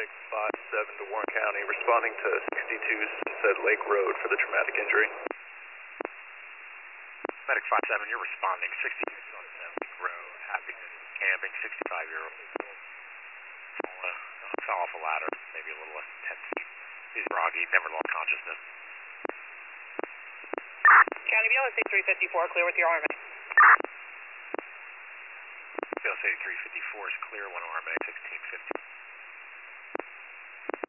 Medic 5-7 to Warren County, responding to 62 Sunset Lake Road for the traumatic injury. Medic 5-7, you're responding 62 Sunset Lake Road, Happiness Camping, 65-year-old. Fell off a ladder, maybe a little less than 10 feet. He's groggy, never lost consciousness. County BLS 8354, clear with your RMA. BLS 8354 is clear, 1 RMA, 1650.